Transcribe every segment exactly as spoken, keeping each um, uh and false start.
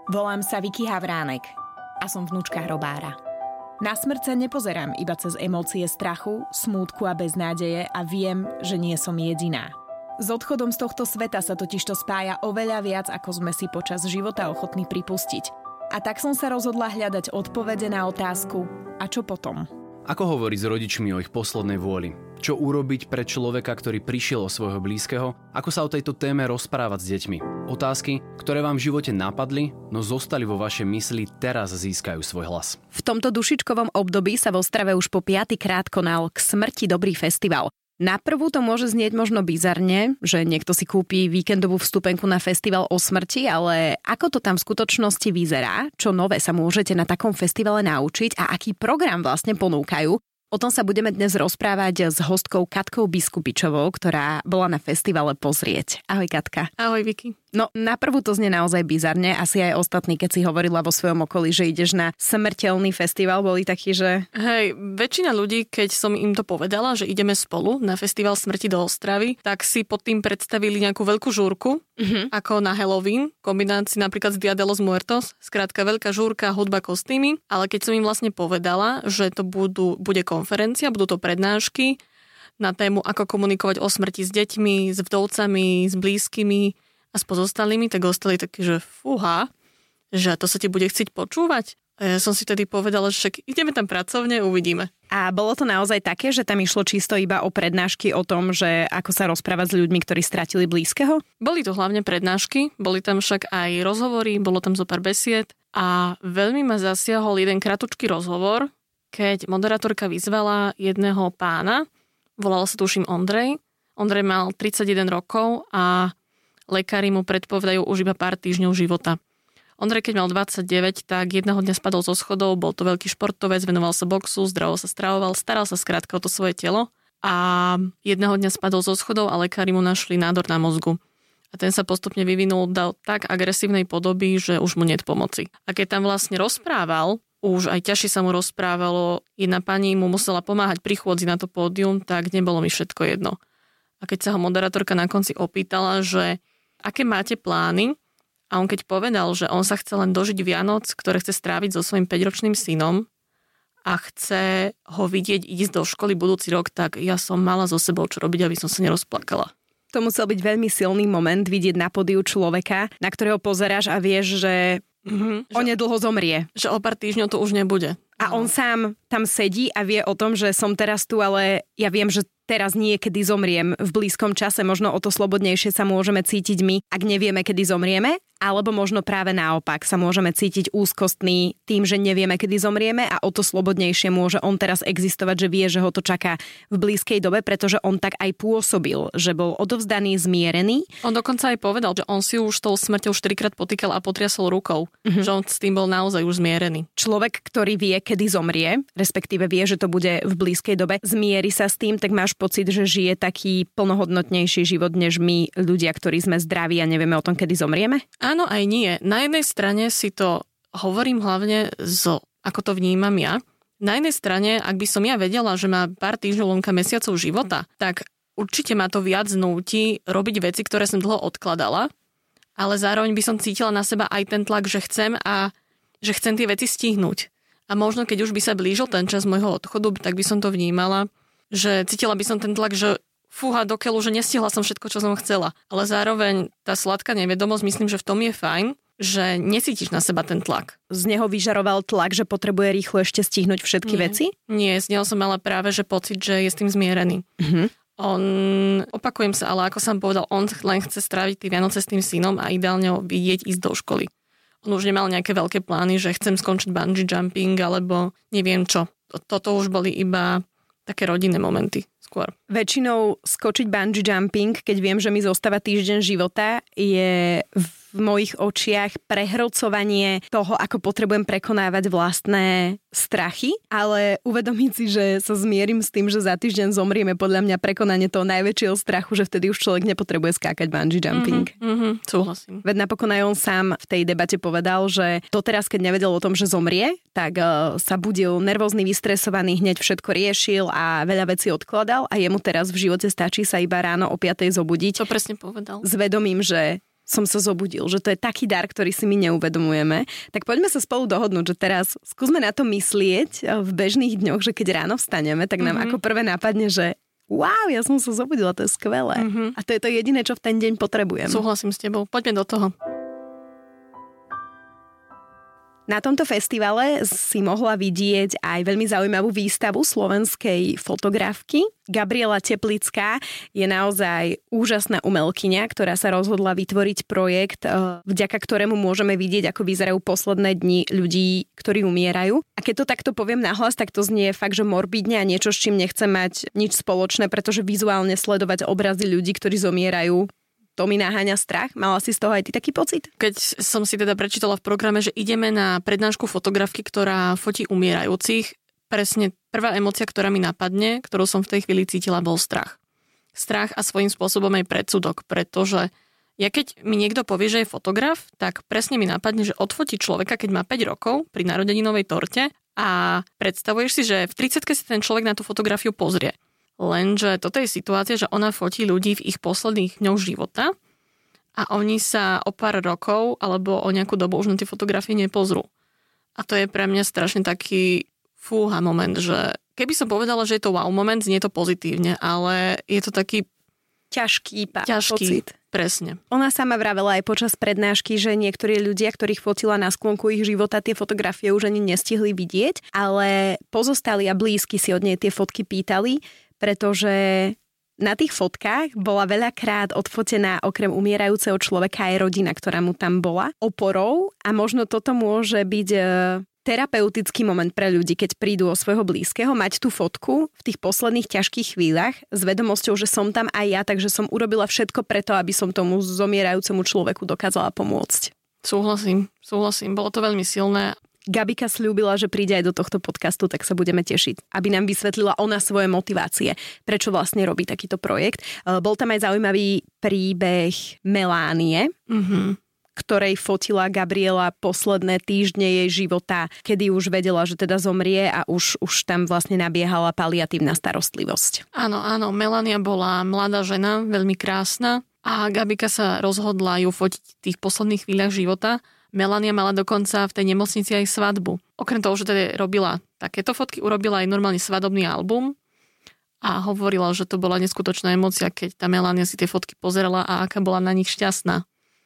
Volám sa Vicky Havránek a som vnúčka hrobára. Na smrť sa nepozerám iba cez emócie strachu, smútku a beznádeje a viem, že nie som jediná. S odchodom z tohto sveta sa totižto spája oveľa viac, ako sme si počas života ochotní pripustiť. A tak som sa rozhodla hľadať odpovede na otázku, a čo potom? Ako hovoriť s rodičmi o ich poslednej vôli? Čo urobiť pre človeka, ktorý prišiel o svojho blízkeho? Ako sa o tejto téme rozprávať s deťmi? Otázky, ktoré vám v živote napadli, no zostali vo vašej mysli, teraz získajú svoj hlas. V tomto dušičkovom období sa v Ostrave už po piatykrát konal K smrti dobrý festival. Na prvú to môže znieť možno bizarne, že niekto si kúpi víkendovú vstupenku na festival o smrti, ale ako to tam v skutočnosti vyzerá, čo nové sa môžete na takom festivale naučiť a aký program vlastne ponúkajú, o tom sa budeme dnes rozprávať s hostkou Katkou Biskupičovou, ktorá bola na festivale pozrieť. Ahoj Katka. Ahoj Vicky. No na prvú to znie naozaj bizarne, asi aj ostatní, keď si hovorila vo svojom okolí, že ideš na smrteľný festival, boli takí, že... Hej, väčšina ľudí, keď som im to povedala, že ideme spolu na festival smrti do Ostravy, tak si pod tým predstavili nejakú veľkú žúrku, uh-huh. ako na Halloween, kombinácii napríklad z Dia de los Muertos, skrátka veľká žúrka, hudba, kostýmy, ale keď som im vlastne povedala, že to budú, bude konferencia, budú to prednášky na tému, ako komunikovať o smrti s deťmi, s vdovcami, s blízkymi a s pozostalými, tak ostali takí, že fúha, že to sa ti bude chcieť počúvať. A ja som si tedy povedala, že však ideme tam pracovne, uvidíme. A bolo to naozaj také, že tam išlo čisto iba o prednášky o tom, že ako sa rozprávať s ľuďmi, ktorí stratili blízkeho? Boli to hlavne prednášky, boli tam však aj rozhovory, bolo tam zo pár besied a veľmi ma zasiahol jeden kratučký rozhovor, keď moderátorka vyzvala jedného pána, volal sa tuším Ondrej. Ondrej mal tridsaťjeden rokov a lekári mu predpovedajú už iba pár týždňov života. Ondrej, keď mal dvadsaťdeväť, tak jedného dňa spadol zo schodov, bol to veľký športovec, venoval sa boxu, zdravo sa stravoval, staral sa skrátka o to svoje telo a jedného dňa spadol zo schodov a lekári mu našli nádor na mozgu. A ten sa postupne vyvinul do tak agresívnej podoby, že už mu niet pomoci. A keď tam vlastne rozprával, už aj ťažšie sa mu rozprávalo, jedna pani mu musela pomáhať pri chôdzi na to pódium, tak nebolo mi všetko jedno. A keď sa ho moderátorka na konci opýtala, že aké máte plány, a on keď povedal, že on sa chce len dožiť Vianoc, ktoré chce stráviť so svojím päťročným synom a chce ho vidieť ísť do školy budúci rok, tak ja som mala so sebou čo robiť, aby som sa nerozplakala. To musel byť veľmi silný moment vidieť na pódiu človeka, na ktorého pozeráš a vieš, že mm-hmm, onedlho zomrie. Že o pár týždňov to už nebude. A on sám tam sedí a vie o tom, že som teraz tu, ale ja viem, že teraz niekedy zomriem v blízkom čase. Možno o to slobodnejšie sa môžeme cítiť my, ak nevieme, kedy zomrieme, alebo možno práve naopak sa môžeme cítiť úzkostný tým, že nevieme, kedy zomrieme a o to slobodnejšie môže on teraz existovať, že vie, že ho to čaká v blízkej dobe, pretože on tak aj pôsobil, že bol odovzdaný, zmierený. On dokonca aj povedal, že on si už tou smrťou štyrikrát potýkal a potriasol rukou, mm-hmm. že on s tým bol naozaj už zmierený. Človek, ktorý vie, kedy zomrie, respektíve vie, že to bude v blízkej dobe, zmieri sa s tým, tak máš pocit, že žije taký plnohodnotnejší život, než my ľudia, ktorí sme zdraví a nevieme o tom, kedy zomrieme? Áno, aj nie. Na jednej strane si to hovorím hlavne zo, ako to vnímam ja. Na jednej strane, ak by som ja vedela, že má pár týždňov, lomka mesiacov života, tak určite ma to viac núti robiť veci, ktoré som dlho odkladala, ale zároveň by som cítila na seba aj ten tlak, že chcem a že chcem tie veci stihnúť. A možno, keď už by sa blížil ten čas môjho odchodu, tak by som to vnímala, že cítila by som ten tlak, že fúha do keľu, že nestihla som všetko, čo som chcela. Ale zároveň tá sladká nevedomosť, myslím, že v tom je fajn, že necítiš na seba ten tlak. Z neho vyžaroval tlak, že potrebuje rýchlo ešte stihnúť všetky Nie. veci? Nie, z neho som mala práve že pocit, že je s tým zmierený. Uh-huh. On, opakujem sa, ale ako som povedal, on len chce stráviť tie Vianoce s tým synom a ideálne ho vidieť ísť do školy. On už nemal nejaké veľké plány, že chcem skončiť bungee jumping alebo neviem čo. Toto už boli iba také rodinné momenty skôr. Väčšinou skočiť bungee jumping, keď viem, že mi zostáva týždeň života, je v mojich očiach prehrocovanie toho, ako potrebujem prekonávať vlastné strachy, ale uvedomiť si, že sa zmierim s tým, že za týždeň zomrieme, podľa mňa prekonanie toho najväčšieho strachu, že vtedy už človek nepotrebuje skákať bungee jumping. Mm-hmm, mm-hmm, súhlasím. Veď napokon aj on sám v tej debate povedal, že doteraz, keď nevedel o tom, že zomrie, tak uh, sa budil nervózny, vystresovaný, hneď všetko riešil a veľa vecí odkladal a jemu teraz v živote stačí sa iba ráno o piatej zobudiť. To presne povedal. S vedomím, že som sa zobudil, že to je taký dar, ktorý si my neuvedomujeme, tak poďme sa spolu dohodnúť, že teraz skúsme na to myslieť v bežných dňoch, že keď ráno vstaneme, tak nám mm-hmm. ako prvé napadne, že wow, ja som sa zobudila, to je skvelé. Mm-hmm. A to je to jediné, čo v ten deň potrebujem. Súhlasím s tebou, poďme do toho. Na tomto festivale si mohla vidieť aj veľmi zaujímavú výstavu slovenskej fotografky. Gabriela Teplická je naozaj úžasná umelkyňa, ktorá sa rozhodla vytvoriť projekt, vďaka ktorému môžeme vidieť, ako vyzerajú posledné dni ľudí, ktorí umierajú. A keď to takto poviem nahlas, tak to znie fakt, že morbidne a niečo, s čím nechcem mať nič spoločné, pretože vizuálne sledovať obrazy ľudí, ktorí zomierajú, to mi naháňa strach. Mala si z toho aj ty taký pocit? Keď som si teda prečítala v programe, že ideme na prednášku fotografky, ktorá fotí umierajúcich, presne prvá emócia, ktorá mi napadne, ktorú som v tej chvíli cítila, bol strach. Strach a svojím spôsobom aj predsudok, pretože ja keď mi niekto povie, že je fotograf, tak presne mi napadne, že odfotí človeka, keď má päť rokov pri narodeninovej torte a predstavuješ si, že v tridsiatke si ten človek na tú fotografiu pozrie. Lenže toto je situácia, že ona fotí ľudí v ich posledných dňoch života a oni sa o pár rokov alebo o nejakú dobu už na tie fotografie nepozrú. A to je pre mňa strašne taký fúha moment, že keby som povedala, že je to wow moment, znie to pozitívne, ale je to taký ťažký, pá, ťažký pocit. Presne. Ona sama vravela aj počas prednášky, že niektorí ľudia, ktorých fotila na sklonku ich života, tie fotografie už ani nestihli vidieť, ale pozostali a blízky si od nej tie fotky pýtali, pretože na tých fotkách bola veľakrát odfotená okrem umierajúceho človeka aj rodina, ktorá mu tam bola oporou a možno toto môže byť e, terapeutický moment pre ľudí, keď prídu o svojho blízkeho, mať tú fotku v tých posledných ťažkých chvíľach s vedomosťou, že som tam aj ja, takže som urobila všetko preto, aby som tomu zomierajúcemu človeku dokázala pomôcť. Súhlasím, súhlasím, bolo to veľmi silné. Gabika sľúbila, že príde aj do tohto podcastu, tak sa budeme tešiť, aby nám vysvetlila ona svoje motivácie, prečo vlastne robí takýto projekt. Bol tam aj zaujímavý príbeh Melánie, mm-hmm. ktorej fotila Gabriela posledné týždne jej života, kedy už vedela, že teda zomrie a už, už tam vlastne nabiehala paliatívna starostlivosť. Áno, áno, Melania bola mladá žena, veľmi krásna a Gabika sa rozhodla ju fotiť v tých posledných chvíľach života. Melania mala dokonca v tej nemocnici aj svadbu. Okrem toho, že teda robila takéto fotky, urobila aj normálny svadobný album a hovorila, že to bola neskutočná emócia, keď tá Melania si tie fotky pozerala a aká bola na nich šťastná.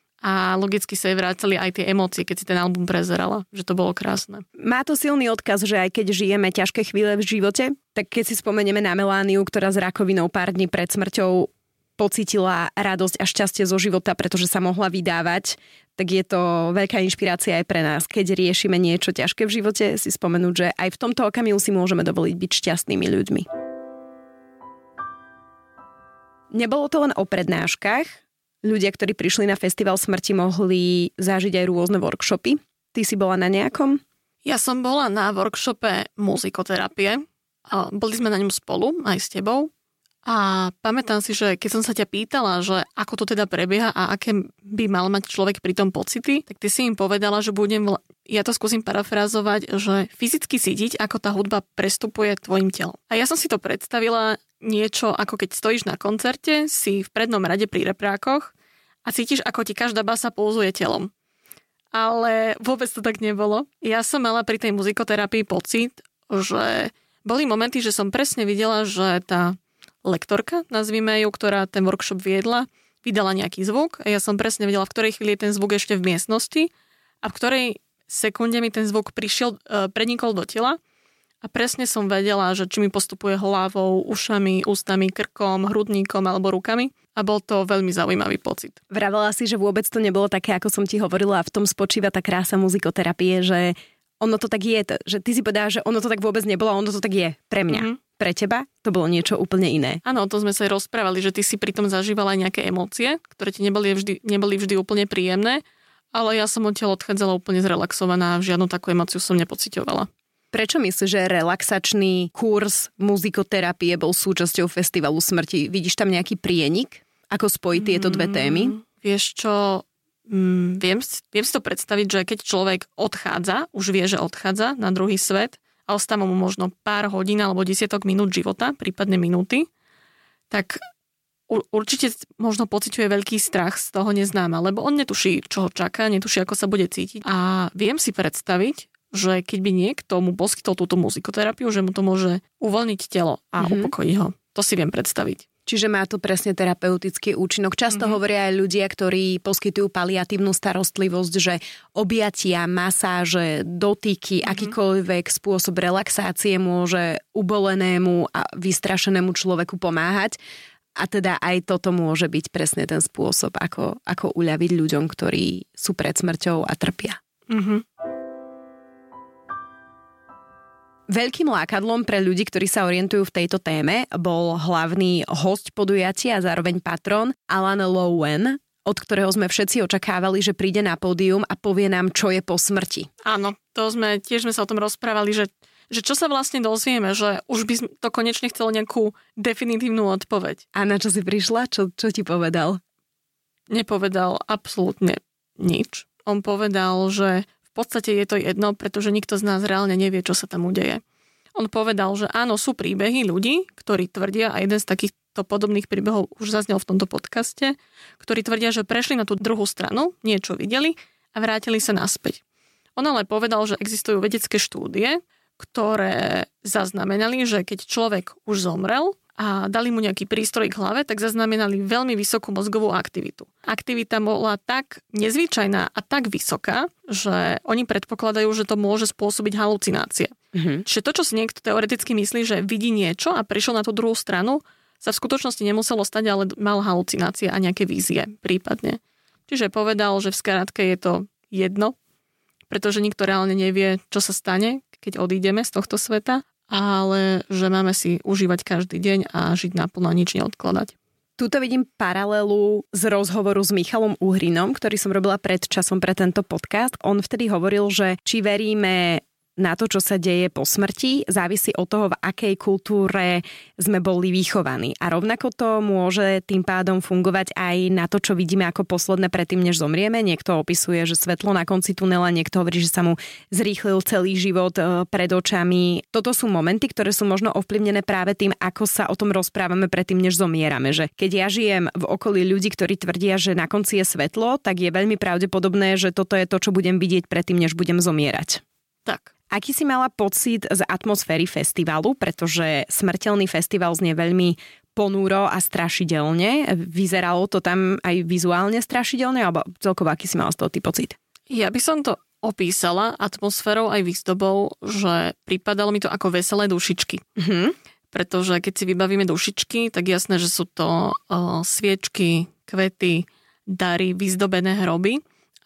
A logicky sa jej vrátili aj tie emócie, keď si ten album prezerala, že to bolo krásne. Má to silný odkaz, že aj keď žijeme ťažké chvíle v živote, tak keď si spomenieme na Melániu, ktorá s rakovinou pár dní pred smrťou pocítila radosť a šťastie zo života, pretože sa mohla vydávať, tak je to veľká inšpirácia aj pre nás. Keď riešime niečo ťažké v živote, si spomenúť, že aj v tomto okamihu si môžeme dovoliť byť šťastnými ľuďmi. Nebolo to len o prednáškach. Ľudia, ktorí prišli na festival smrti, mohli zažiť aj rôzne workshopy. Ty si bola na nejakom? Ja som bola na workshope muzikoterapie. Boli sme na ňom spolu, aj s tebou. A pamätám si, že keď som sa ťa pýtala, že ako to teda prebieha a aké by mal mať človek pri tom pocity, tak ty si im povedala, že budem, vla... ja to skúsim parafrázovať, že fyzicky cítiť, ako tá hudba prestupuje tvojim telom. A ja som si to predstavila niečo, ako keď stojíš na koncerte, si v prednom rade pri reprákoch a cítiš, ako ti každá basa pulzuje telom. Ale vôbec to tak nebolo. Ja som mala pri tej muzikoterapii pocit, že boli momenty, že som presne videla, že tá lektorka, nazvime ju, ktorá ten workshop viedla, vydala nejaký zvuk a ja som presne vedela, v ktorej chvíli je ten zvuk ešte v miestnosti a v ktorej sekunde mi ten zvuk prišiel, e, prenikol do tela a presne som vedela, že či mi postupuje hlavou, ušami, ústami, krkom, hrudníkom alebo rukami a bol to veľmi zaujímavý pocit. Vravela si, že vôbec to nebolo také, ako som ti hovorila a v tom spočíva tá krása muzikoterapie, že ono to tak je, že ty si povedala, že ono to tak vôbec nebolo a ono to tak je pre mňa. Mm-hmm. Pre teba to bolo niečo úplne iné. Áno, o tom sme sa aj rozprávali, že ty si pri tom zažívala aj nejaké emócie, ktoré ti neboli vždy, neboli vždy úplne príjemné, ale ja som odtiaľ odchádzala úplne zrelaxovaná a žiadnu takú emóciu som nepociťovala. Prečo myslíš, že relaxačný kurz muzikoterapie bol súčasťou festivalu smrti? Vidíš tam nejaký prienik? Ako spojiť tieto dve témy? Mm, vieš čo, mm, viem, viem si to predstaviť, že keď človek odchádza, už vie, že odchádza na druhý svet, a ostáva mu možno pár hodín alebo desiatok minút života, prípadne minúty, tak určite možno pociťuje veľký strach z toho neznáma, lebo on netuší, čo ho čaká, netuší, ako sa bude cítiť. A viem si predstaviť, že keď by niekto mu poskytol túto muzikoterapiu, že mu to môže uvoľniť telo a mm-hmm. upokojiť ho. To si viem predstaviť. Čiže má to presne terapeutický účinok. Často mm-hmm. hovoria aj ľudia, ktorí poskytujú paliatívnu starostlivosť, že objatia, masáže, dotyky, mm-hmm. akýkoľvek spôsob relaxácie môže ubolenému a vystrašenému človeku pomáhať. A teda aj toto môže byť presne ten spôsob, ako, ako uľaviť ľuďom, ktorí sú pred smrťou a trpia. Mm-hmm. Veľkým lákadlom pre ľudí, ktorí sa orientujú v tejto téme, bol hlavný hosť podujatia a zároveň patron Alan Lowen, od ktorého sme všetci očakávali, že príde na pódium a povie nám, čo je po smrti. Áno, to sme, tiež sme sa o tom rozprávali, že, že čo sa vlastne dozvieme, že už by to konečne chcelo nejakú definitívnu odpoveď. A na čo si prišla? Čo, čo ti povedal? Nepovedal absolútne nič. On povedal, že v podstate je to jedno, pretože nikto z nás reálne nevie, čo sa tam udeje. On povedal, že áno, sú príbehy ľudí, ktorí tvrdia, a jeden z takýchto podobných príbehov už zaznel v tomto podcaste, ktorí tvrdia, že prešli na tú druhú stranu, niečo videli a vrátili sa naspäť. On ale povedal, že existujú vedecké štúdie, ktoré zaznamenali, že keď človek už zomrel a dali mu nejaký prístroj k hlave, tak zaznamenali veľmi vysokú mozgovú aktivitu. Aktivita bola tak nezvyčajná a tak vysoká, že oni predpokladajú, že to môže spôsobiť halucinácie. Mm-hmm. Čiže to, čo si niekto teoreticky myslí, že vidí niečo a prišiel na tú druhú stranu, sa v skutočnosti nemuselo stať, ale mal halucinácie a nejaké vízie prípadne. Čiže povedal, že v skratke je to jedno, pretože nikto reálne nevie, čo sa stane, keď odídeme z tohto sveta, ale že máme si užívať každý deň a žiť naplno a nič neodkladať. Tuto vidím paralelu z rozhovoru s Michalom Uhrinom, ktorý som robila pred časom pre tento podcast. On vtedy hovoril, že či veríme na to, čo sa deje po smrti, závisí od toho, v akej kultúre sme boli vychovaní. A rovnako to môže tým pádom fungovať aj na to, čo vidíme ako posledné predtým, než zomrieme. Niekto opisuje, že svetlo na konci tunela, niekto hovorí, že sa mu zrýchlil celý život pred očami. Toto sú momenty, ktoré sú možno ovplyvnené práve tým, ako sa o tom rozprávame predtým, než zomierame. Že keď ja žijem v okolí ľudí, ktorí tvrdia, že na konci je svetlo, tak je veľmi pravdepodobné, že toto je to, čo budem vidieť predtým, než budem zomierať. Tak. Aký si mala pocit z atmosféry festivalu, pretože Smrteľný festival znie veľmi ponúro a strašidelne. Vyzeralo to tam aj vizuálne strašidelne, alebo celkovo aký si mala z toho ty pocit? Ja by som to opísala atmosférou aj výzdobou, že pripadalo mi to ako veselé dušičky. Mm-hmm. Pretože keď si vybavíme dušičky, tak jasné, že sú to uh, sviečky, kvety, dary, vyzdobené hroby,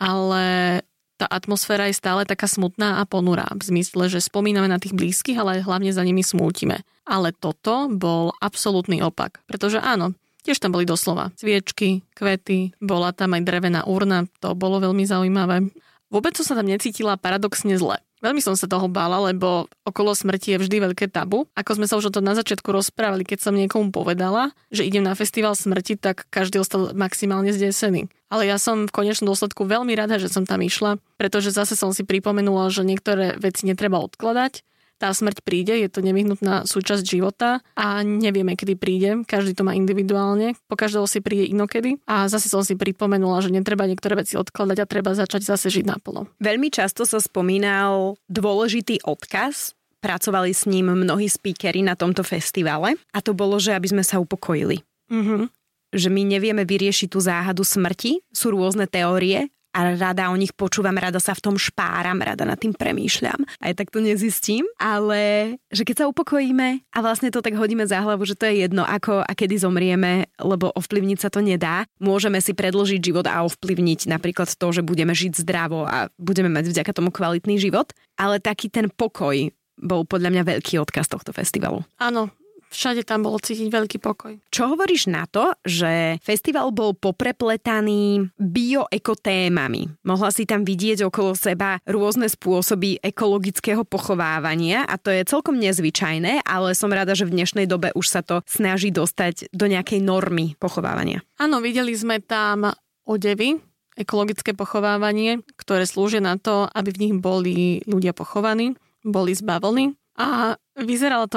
ale tá atmosféra je stále taká smutná a ponurá. V zmysle, že spomíname na tých blízkych, ale hlavne za nimi smútime. Ale toto bol absolútny opak. Pretože áno, tiež tam boli doslova sviečky, kvety, bola tam aj drevená urna, to bolo veľmi zaujímavé. Vôbec som sa tam necítila paradoxne zle. Veľmi som sa toho bála, lebo okolo smrti je vždy veľké tabu. Ako sme sa už o to na začiatku rozprávali, keď som niekomu povedala, že idem na festival smrti, tak každý ostal maximálne zdesený. Ale ja som v konečnom dôsledku veľmi rada, že som tam išla, pretože zase som si pripomenula, že niektoré veci netreba odkladať. Tá smrť príde, je to nevyhnutná súčasť života a nevieme, kedy príde. Každý to má individuálne, po každého si príde inokedy. A zase som si pripomenula, že netreba niektoré veci odkladať a treba začať zase žiť naplno. Veľmi často sa spomínal dôležitý odkaz. Pracovali s ním mnohí speakery na tomto festivale a to bolo, že aby sme sa upokojili. Mm-hmm. Že my nevieme vyriešiť tú záhadu smrti, sú rôzne teórie, a rada o nich počúvam, rada sa v tom špáram, rada nad tým premýšľam. Aj tak to nezistím, ale že keď sa upokojíme a vlastne to tak hodíme za hlavu, že to je jedno ako a kedy zomrieme, lebo ovplyvniť sa to nedá. Môžeme si predĺžiť život a ovplyvniť napríklad to, že budeme žiť zdravo a budeme mať vďaka tomu kvalitný život, ale taký ten pokoj bol podľa mňa veľký odkaz tohto festivalu. Áno. Všade tam bolo cítiť veľký pokoj. Čo hovoríš na to, že festival bol poprepletaný bioekotémami? Mohla si tam vidieť okolo seba rôzne spôsoby ekologického pochovávania a to je celkom nezvyčajné, ale som rada, že v dnešnej dobe už sa to snaží dostať do nejakej normy pochovávania. Áno, videli sme tam odevy, ekologické pochovávanie, ktoré slúžia na to, aby v nich boli ľudia pochovaní, boli z bavlny a vyzeralo to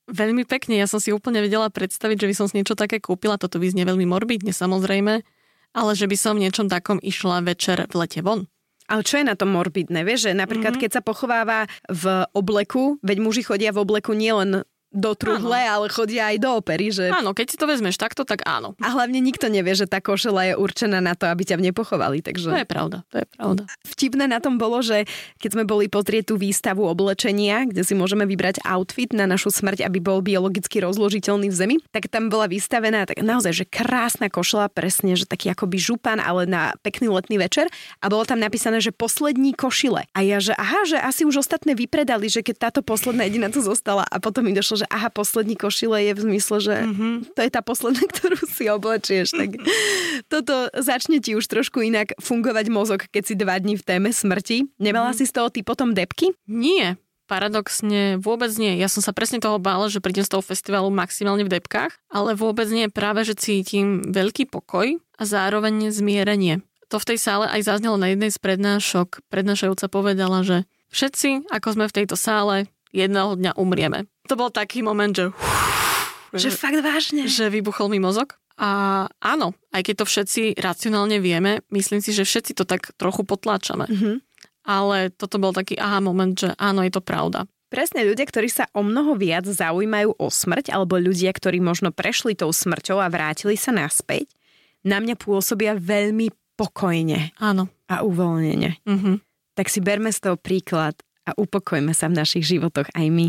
Veľmi pekne, ja som si úplne vedela predstaviť, že by som si niečo také kúpila, toto vyznie veľmi morbidne samozrejme, ale že by som v niečom takom išla večer v lete von. Ale čo je na tom morbidné, vieš, že napríklad mm-hmm. keď sa pochováva v obleku, veď muži chodia v obleku nielen do truhle, áno. ale chodia aj do opery. Že... Áno, keď si to vezmeš takto, tak áno. A hlavne nikto nevie, že tá košela je určená na to, aby ťa nepochovali. Takže... To je pravda, to je pravda. Vtipné na tom bolo, že keď sme boli pozrieť tú výstavu oblečenia, kde si môžeme vybrať outfit na našu smrť, aby bol biologicky rozložiteľný v zemi, tak tam bola vystavená tak naozaj, že krásna košela, presne, že taký akoby župan, ale na pekný letný večer. A bolo tam napísané, že poslední košile. A ja, že aha, že asi už ostatné vypredali, že keď táto posledná jediná tu zostala a potom mi došlo, že aha, poslední košile je v zmysle, že mm-hmm. to je tá posledná, ktorú si oblečieš. Tak toto začne ti už trošku inak fungovať mozog, keď si dva dní v téme smrti. Nemala mm-hmm. si z toho ty potom debky? Nie. Paradoxne vôbec nie. Ja som sa presne toho bála, že prídem z toho festivalu maximálne v debkách, ale vôbec nie. Práve, že cítim veľký pokoj a zároveň zmierenie. To v tej sále aj zaznelo na jednej z prednášok. Prednášajúca povedala, že všetci, ako sme v tejto sále, jedného dňa umrieme. To bol taký moment, že... Že fakt vážne. Že vybuchol mi mozog. A áno, aj keď to všetci racionálne vieme, myslím si, že všetci to tak trochu potláčame. Mm-hmm. Ale toto bol taký aha moment, že áno, je to pravda. Presne ľudia, ktorí sa o mnoho viac zaujímajú o smrť, alebo ľudia, ktorí možno prešli tou smrťou a vrátili sa naspäť, na mňa pôsobia veľmi pokojne. Áno. A uvoľnene. Mm-hmm. Tak si berme z toho príklad a upokojme sa v našich životoch aj my.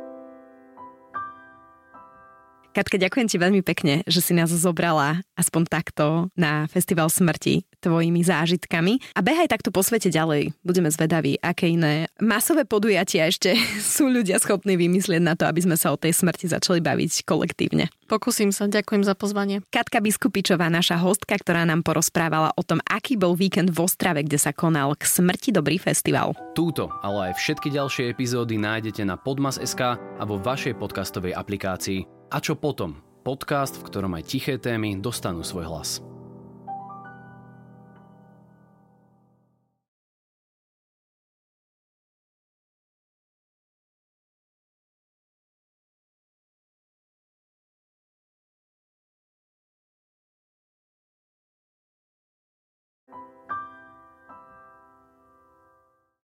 Katka, ďakujem ti veľmi pekne, že si nás zobrala aspoň takto na Festival smrti tvojimi zážitkami. A behaj takto po svete ďalej. Budeme zvedaví, aké iné masové podujatia ešte sú ľudia schopní vymyslieť na to, aby sme sa o tej smrti začali baviť kolektívne. Pokúsim sa, ďakujem za pozvanie. Katka Biskupičová, naša hostka, ktorá nám porozprávala o tom, aký bol víkend v Ostrave, kde sa konal K smrti dobrý festival. Túto, ale aj všetky ďalšie epizódy nájdete na podmas bodka es ká a vo vašej podcastovej aplikácii. A čo potom? Podcast, v ktorom aj tiché témy dostanú svoj hlas.